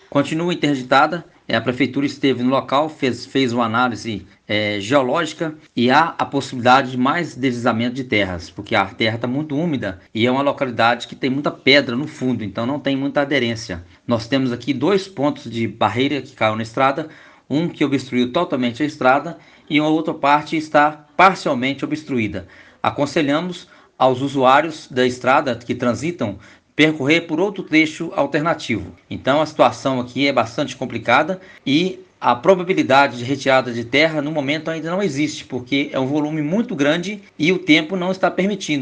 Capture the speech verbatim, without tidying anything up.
Continua interditada. É, a prefeitura esteve no local, fez, fez uma análise é, geológica e há a possibilidade de mais deslizamento de terras, porque a terra está muito úmida e é uma localidade que tem muita pedra no fundo, então não tem muita aderência. Nós temos aqui dois pontos de barreira que caiu na estrada, um que obstruiu totalmente a estrada e uma outra parte está parcialmente obstruída. Aconselhamos aos usuários da estrada que transitam percorrer por outro trecho alternativo. Então a situação aqui é bastante complicada e a probabilidade de retirada de terra no momento ainda não existe, porque é um volume muito grande e o tempo não está permitindo.